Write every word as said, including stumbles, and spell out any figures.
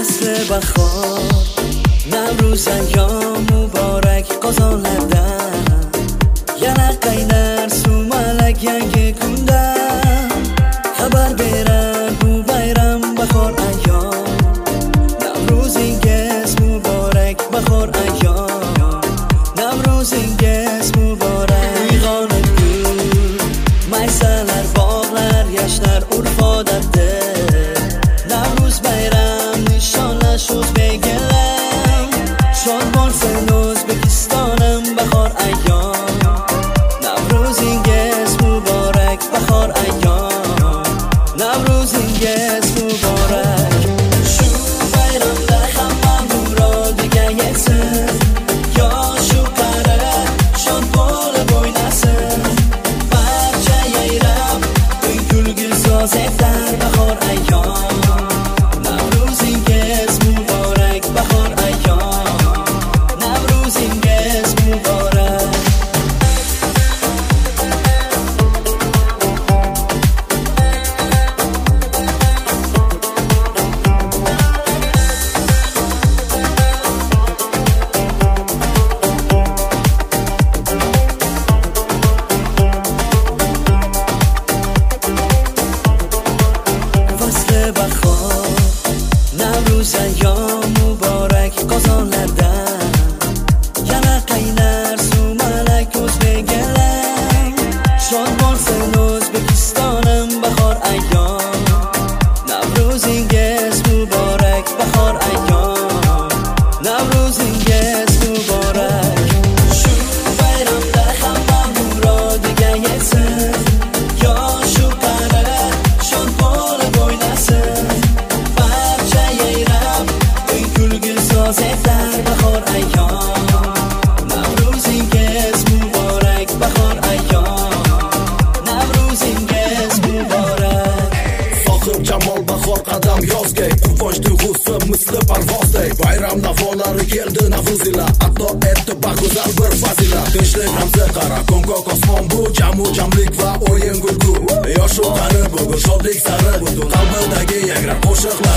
فصل بهار نوروز ایام مبارک qozonlarda yana qaynar suv malak yangi kunda xabar berar bu bayram bahor ayom Navro'zingiz muborak bahor ayom Navro'zingiz muborak uyg'onib gul maysalar bog'lar yashnar urf odatda Navruz bayram nishonlash o'zbegalar shod bo'lsin O'zbekistonim bahor ayom Navro'zingiz muborak bahor ayom Navro'zingiz muborak shu bayramda hamma murodiga yetsin yoshu qari shod bo'lib o'ynasin barcha yayrab to'y kulgi soz etar bahor ayom Navro'zingiz muborak bahor ayom Navro'zingiz muborak فصل بهار نوروز ایام مبارک qozonlarda yana qaynar suv malak o'zbegalar shod bo'lsin O'zbekistonim bahor ayom Navro'zingiz muborak bahor ayom Navro'zingiz muborak shu bayramda hamma murodiga yetsin yoshu qari shod bo'lib o'ynasin barcha yayrab to'y kulgi soz etar bahor ayom Navro'zingiz muborak bahor ayom Navro'zingiz muborak Sohib jamol bahor qadam yozgay quvonch tuyg'usi misli parvozday bayram navolari keldi Navro'zila hatto etdi bag'uzal bir fazila tinchlik ramzi qara ko'ngko'k osmon bu jamu jamlik va o'yin kulgu yoshu qari bugun shodlik sari butun qalbidagi yangrar qo'shiqlar